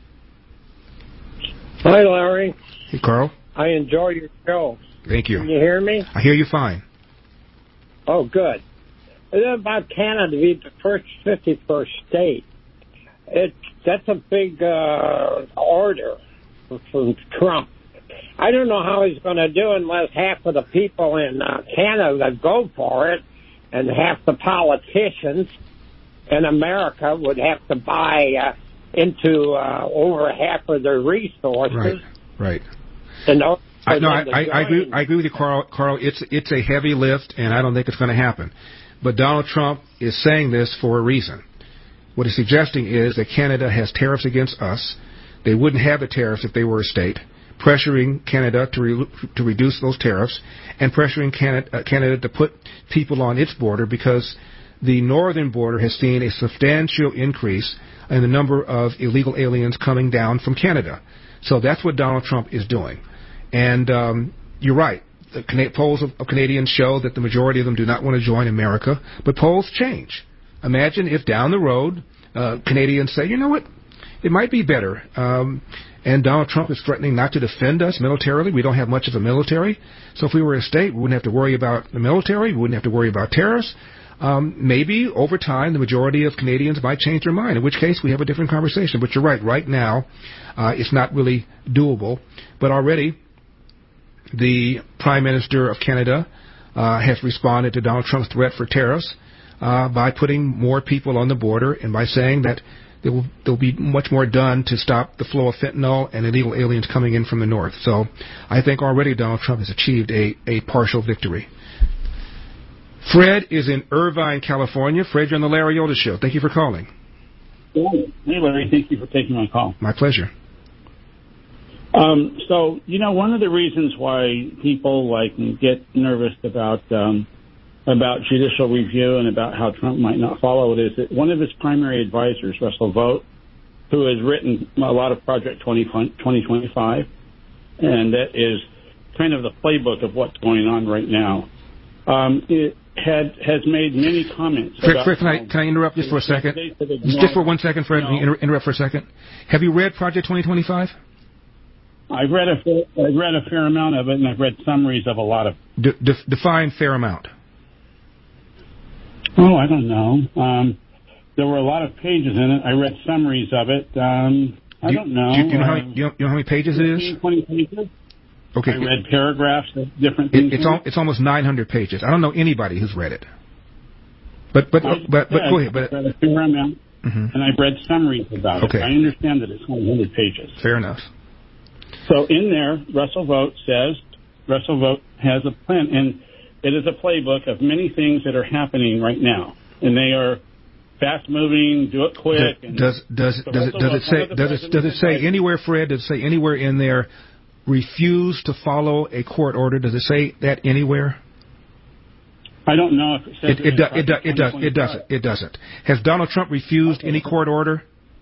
Hi, Larry. Hey, Carl. I enjoy your show. Thank you. Can you hear me? I hear you fine. Oh, good. And then about Canada being the first fifty-first state. It, that's a big uh, order from Trump. I don't know how he's going to do unless half of the people in uh, Canada go for it and half the politicians in America would have to buy uh, into uh, over half of their resources. Right, right. And I, no, I, I, I agree. I agree with you, Carl. Carl, it's it's a heavy lift, and I don't think it's going to happen. But Donald Trump is saying this for a reason. What he's suggesting is that Canada has tariffs against us. They wouldn't have the tariffs if they were a state, pressuring Canada to re- to reduce those tariffs, and pressuring Canada, uh, Canada to put people on its border because the northern border has seen a substantial increase in the number of illegal aliens coming down from Canada. So that's what Donald Trump is doing. And um, you're right. The Can- polls of, of Canadians show that the majority of them do not want to join America, but polls change. Imagine if down the road uh, Canadians say, you know what, it might be better. Um, and Donald Trump is threatening not to defend us militarily. We don't have much of a military. So if we were a state, we wouldn't have to worry about the military. We wouldn't have to worry about terrorists. Um, maybe over time the majority of Canadians might change their mind, in which case we have a different conversation. But you're right. Right now uh, it's not really doable. But already the Prime Minister of Canada uh, has responded to Donald Trump's threat for tariffs uh, by putting more people on the border and by saying that there will there'll be much more done to stop the flow of fentanyl and illegal aliens coming in from the north. So I think already Donald Trump has achieved a, a partial victory. Fred is in Irvine, California. Fred, you're on the Larry Elder Show. Thank you for calling. Hey, Larry. Thank you for taking my call. My pleasure. Um, so, you know, one of the reasons why people like me get nervous about um, about judicial review and about how Trump might not follow it is that one of his primary advisors, Russell Vogt, who has written a lot of Project twenty twenty-five, and that is kind of the playbook of what's going on right now, um, it had has made many comments. Fred, about Fred can, I, can I interrupt just for a second? Just for one second, Fred. No. Inter- interrupt for a second. Have you read Project twenty twenty-five? I've read a fair, I've read a fair amount of it, and I've read summaries of a lot of it. De- de- define fair amount. Oh, I don't know. Um, there were a lot of pages in it. I read summaries of it. Um, I do you, don't know. Do you, do you know, uh, how many, do you know how many pages it is? twenty pages. Okay. I read paragraphs of different things. It, it's, al- it's almost nine hundred pages. I don't know anybody who's read it. But but I, but, but yeah, go ahead. But I've read a fair amount, mm-hmm. and I've read summaries about okay. it. I understand that it's one hundred pages. Fair enough. So in there, Russell Vogt says, Russell Vogt has a plan, and it is a playbook of many things that are happening right now, and they are fast-moving, do it quick. And does does so does it does it say does it does it say anywhere, Fred? Does it say anywhere in there refuse to follow a court order? Does it say that anywhere? I don't know if it says it. It, it, do, it, do, it does. It doesn't. It doesn't. Has Donald Trump refused okay. any court order?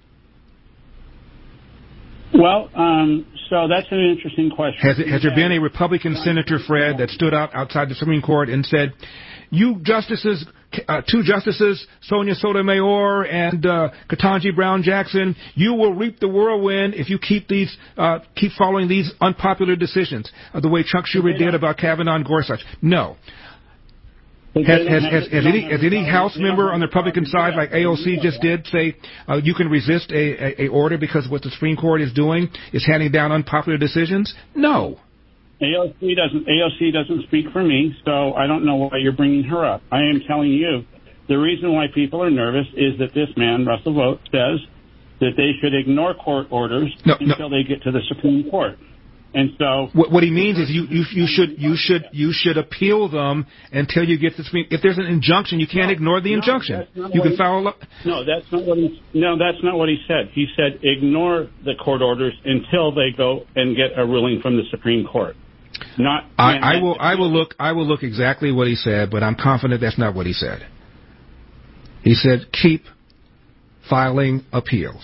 Well, um, so that's an interesting question. Has, it, has there been a Republican senator, Fred, that stood out outside the Supreme Court and said, you justices, uh, two justices, Sonia Sotomayor and uh, Ketanji Brown Jackson, you will reap the whirlwind if you keep these, uh, keep following these unpopular decisions, uh, the way Chuck Schumer did about Kavanaugh and Gorsuch? No. Has, has, has, has any, has any House member on the Republican side, like A O C just did, say uh, you can resist a, a, a order because what the Supreme Court is doing is handing down unpopular decisions? No. A O C doesn't. A O C doesn't speak for me, so I don't know why you're bringing her up. I am telling you, the reason why people are nervous is that this man, Russell Vogt, says that they should ignore court orders no, until no. they get to the Supreme Court. And so, what, what he means is you, you you should you should you should appeal them until you get to the Supreme. If there's an injunction, you can't no, ignore the no, injunction. You can he, follow up. No, that's not what he. No, that's not what he said. He said ignore the court orders until they go and get a ruling from the Supreme Court. Not. I, I will. I will look. I will look exactly what he said, but I'm confident that's not what he said. He said keep filing appeals.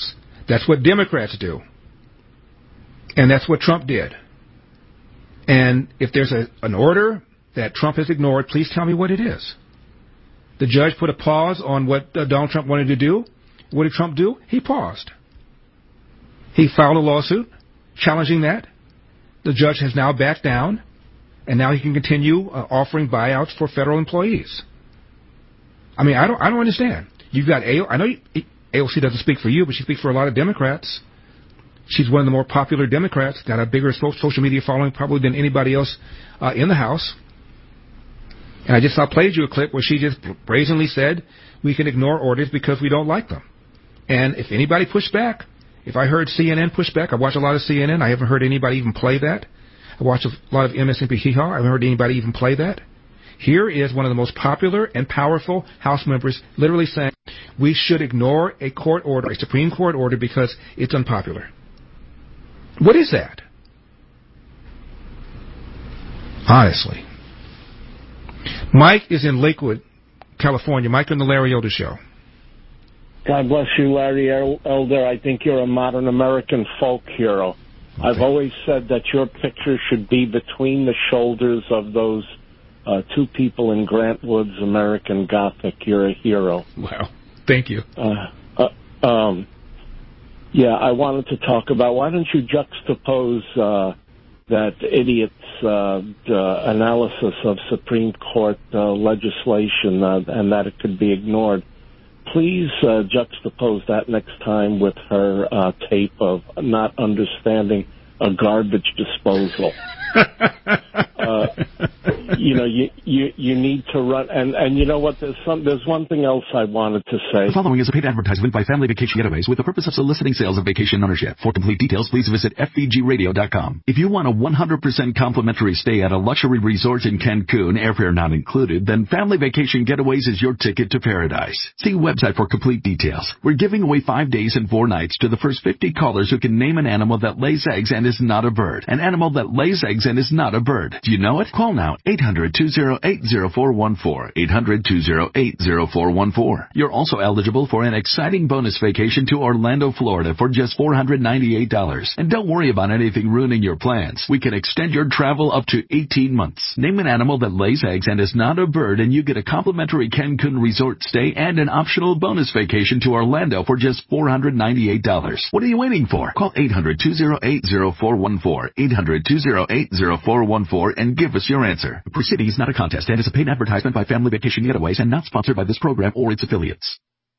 That's what Democrats do. And that's what Trump did. And if there's a, an order that Trump has ignored, please tell me what it is. The judge put a pause on what uh, Donald Trump wanted to do. What did Trump do? He paused. He filed a lawsuit challenging that. The judge has now backed down, and now he can continue uh, offering buyouts for federal employees. I mean, I don't, I don't understand. You've got A O C. I know you, A O C doesn't speak for you, but she speaks for a lot of Democrats. She's one of the more popular Democrats, got a bigger social media following probably than anybody else uh, in the House. And I just I played you a clip where she just brazenly said we can ignore orders because we don't like them. And if anybody pushed back, if I heard C N N push back, I watch a lot of C N N. I haven't heard anybody even play that. I watch a lot of M S N B C. I haven't heard anybody even play that. Here is one of the most popular and powerful House members literally saying we should ignore a court order, a Supreme Court order, because it's unpopular. What is that? Honestly. Mike is in Lakewood, California. Mike on the Larry Elder Show. God bless you, Larry Elder. I think you're a modern American folk hero. Okay. I've always said that your picture should be between the shoulders of those uh, two people in Grant Wood's American Gothic. You're a hero. Wow. Thank you. Uh, uh, um, yeah, I wanted to talk about, why don't you juxtapose uh, that idiot's uh, uh, analysis of Supreme Court uh, legislation uh, and that it could be ignored. Please uh, juxtapose that next time with her uh, tape of not understanding a garbage disposal. uh, you know, you, you you need to run, and, and you know what? There's some there's one thing else I wanted to say. The following is a paid advertisement by Family Vacation Getaways with the purpose of soliciting sales of vacation ownership. For complete details, please visit F V G radio dot com. If you want a one hundred percent complimentary stay at a luxury resort in Cancun, airfare not included, then Family Vacation Getaways is your ticket to paradise. See website for complete details. We're giving away five days and four nights to the first fifty callers who can name an animal that lays eggs and is not a bird. An animal that lays eggs and is not a bird. Do you know it? Call now. eight hundred, two oh eight, oh four one four. eight hundred, two oh eight, oh four one four. You're also eligible for an exciting bonus vacation to Orlando, Florida for just four hundred ninety-eight dollars. And don't worry about anything ruining your plans. We can extend your travel up to eighteen months. Name an animal that lays eggs and is not a bird, and you get a complimentary Cancun resort stay and an optional bonus vacation to Orlando for just four hundred ninety-eight dollars. What are you waiting for? Call eight hundred, two oh eight, oh four one four. eight hundred, two oh eight, oh four one four and give us your answer. The proceeding is not a contest and is a paid advertisement by Family Vacation Getaways and not sponsored by this program or its affiliates.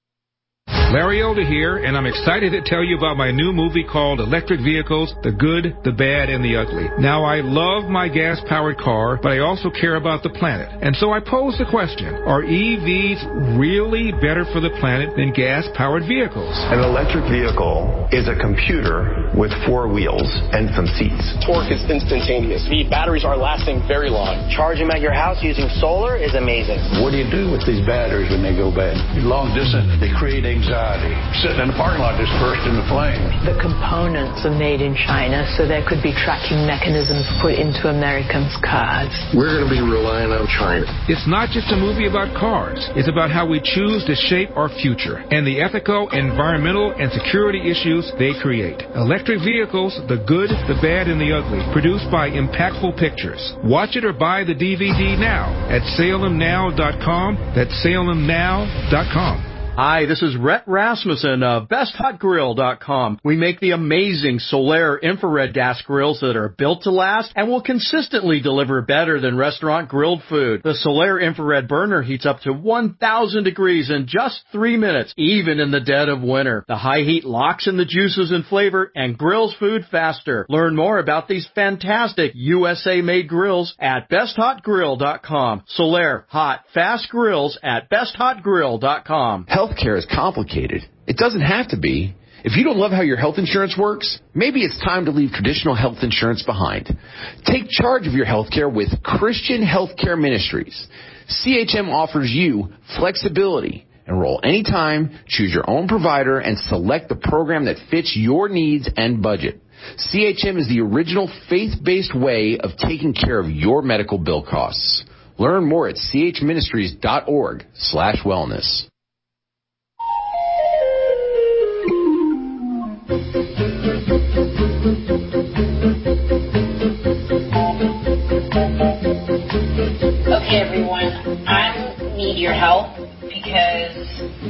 Larry Elder here, and I'm excited to tell you about my new movie called Electric Vehicles, The Good, the Bad, and the Ugly. Now, I love my gas-powered car, but I also care about the planet. And so I pose the question, are E Vs really better for the planet than gas-powered vehicles? An electric vehicle is a computer with four wheels and some seats. Torque is instantaneous. The batteries are lasting very long. Charging them at your house using solar is amazing. What do you do with these batteries when they go bad? Long distance, they create anxiety. Sitting in the parking lot dispersed in the flames. The components are made in China, so there could be tracking mechanisms put into Americans' cars. We're going to be relying on China. It's not just a movie about cars. It's about how we choose to shape our future and the ethical, environmental, and security issues they create. Electric Vehicles, The Good, the Bad, and the Ugly, produced by Impactful Pictures. Watch it or buy the D V D now at Salem Now dot com. That's Salem Now dot com. Hi, this is Rhett Rasmussen of Best Hot Grill dot com. We make the amazing Solaire infrared gas grills that are built to last and will consistently deliver better than restaurant grilled food. The Solaire infrared burner heats up to one thousand degrees in just three minutes, even in the dead of winter. The high heat locks in the juices and flavor and grills food faster. Learn more about these fantastic U S A-made grills at Best Hot Grill dot com. Solaire, hot, fast grills at Best Hot Grill dot com. Healthcare is complicated. It doesn't have to be. If you don't love how your health insurance works, maybe it's time to leave traditional health insurance behind. Take charge of your healthcare with Christian Healthcare Ministries. C H M offers you flexibility. Enroll anytime, choose your own provider, and select the program that fits your needs and budget. C H M is the original faith-based way of taking care of your medical bill costs. Learn more at chministries.org slash wellness. your help because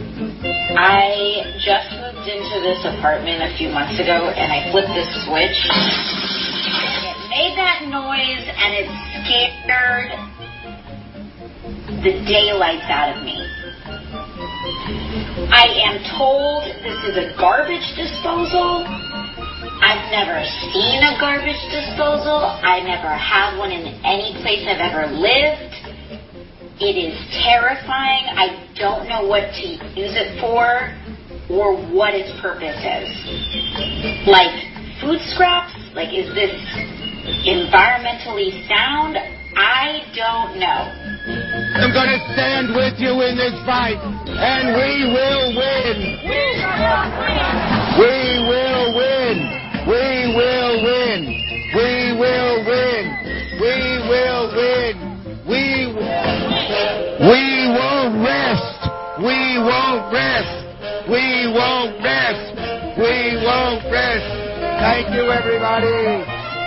I just moved into this apartment a few months ago and I flipped this switch. And it made that noise and it scared the daylights out of me. I am told this is a garbage disposal. I've never seen a garbage disposal. I never had one in any place I've ever lived. It is terrifying. I don't know what to use it for or what its purpose is. Like food scraps? Like, is this environmentally sound? I don't know. I'm going to stand with you in this fight, and we will win. We will win. We will win. We will win. We will win. We we won't rest. We won't rest. We won't rest. We won't rest. Thank you, everybody.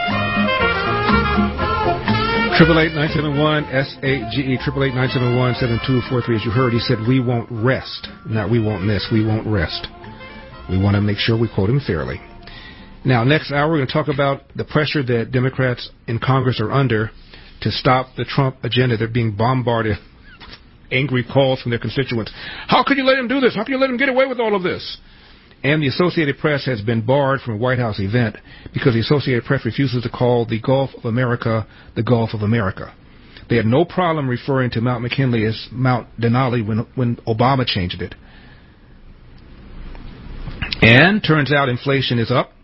Triple eight nine seven one S A G E triple eight nine seven one seven two four three. As you heard, he said, "We won't rest." Not "we won't miss." We won't rest. We want to make sure we quote him fairly. Now, next hour, we're going to talk about the pressure that Democrats in Congress are under to stop the Trump agenda. They're being bombarded with angry calls from their constituents. How can you let him do this? How can you let him get away with all of this? And the Associated Press has been barred from a White House event because the Associated Press refuses to call the Gulf of America the Gulf of America. They had no problem referring to Mount McKinley as Mount Denali when, when Obama changed it. And turns out inflation is up.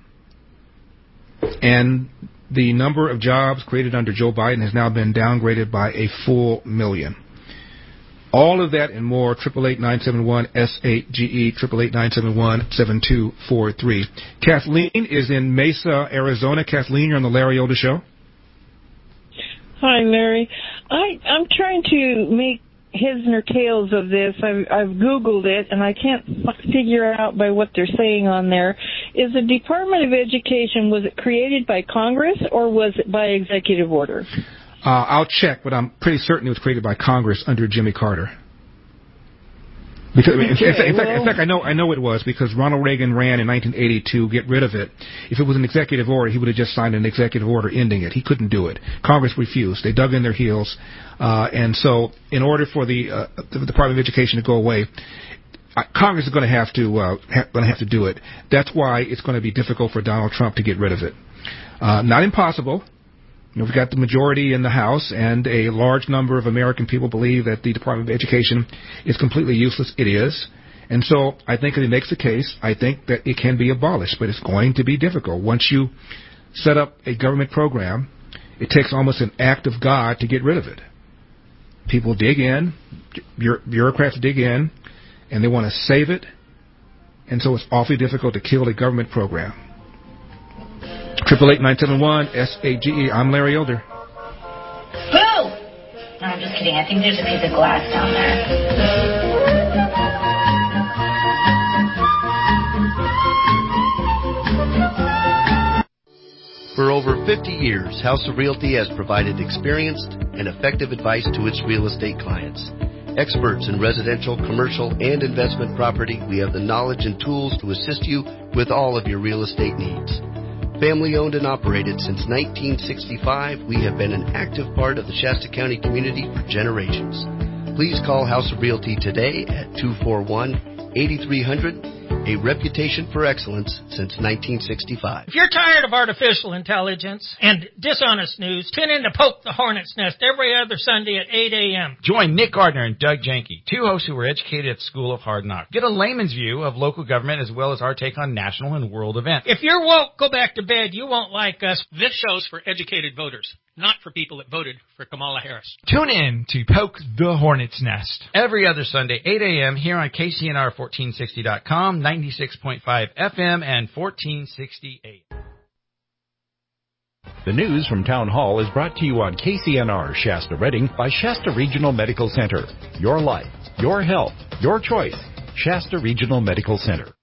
And the number of jobs created under Joe Biden has now been downgraded by a full million. All of that and more, triple eight nine seven one S eight G E, triple eight nine seven one seven two four three. Kathleen is in Mesa, Arizona. Kathleen, you're on the Larry Elder Show. Hi, Larry. I, I'm trying to make heads or tails of this. I've, I've Googled it, and I can't figure out by what they're saying on there. Is the Department of Education, was it created by Congress or was it by executive order? Uh, I'll check, but I'm pretty certain it was created by Congress under Jimmy Carter. Because, okay, in, fact, in, fact, well, in fact, I know I know it was because Ronald Reagan ran in nineteen eighty to get rid of it. If it was an executive order, he would have just signed an executive order ending it. He couldn't do it. Congress refused. They dug in their heels, uh, and so in order for the, uh, the Department of Education to go away, uh, Congress is going to have to uh, ha- going to have to do it. That's why it's going to be difficult for Donald Trump to get rid of it. Uh, not impossible. You know, we've got the majority in the House, and a large number of American people believe that the Department of Education is completely useless. It is. And so I think if he makes a case, I think that it can be abolished, but it's going to be difficult. Once you set up a government program, it takes almost an act of God to get rid of it. People dig in, bureaucrats dig in, and they want to save it, and so it's awfully difficult to kill a government program. Triple eight nine seven one S A G E. I'm Larry Elder. Boo! No, I'm just kidding. I think there's a piece of glass down there. For over fifty years, House of Realty has provided experienced and effective advice to its real estate clients. Experts in residential, commercial, and investment property, we have the knowledge and tools to assist you with all of your real estate needs. Family owned and operated since nineteen sixty-five, we have been an active part of the Shasta County community for generations. Please call House of Realty today at two four one, eight three zero zero, a reputation for excellence since nineteen sixty-five. If you're tired of artificial intelligence and dishonest news, tune in to Poke the Hornet's Nest every other Sunday at eight a.m. Join Nick Gardner and Doug Janke, two hosts who were educated at the School of Hard Knocks. Get a layman's view of local government as well as our take on national and world events. If you're woke, go back to bed. You won't like us. This show's for educated voters, not for people that voted for Kamala Harris. Tune in to Poke the Hornet's Nest every other Sunday, eight a.m. here on K C N R fourteen sixty dot com, ninety-six point five F M, and fourteen sixty-eight. The news from Town Hall is brought to you on K C N R Shasta Redding by Shasta Regional Medical Center. Your life, your health, your choice. Shasta Regional Medical Center.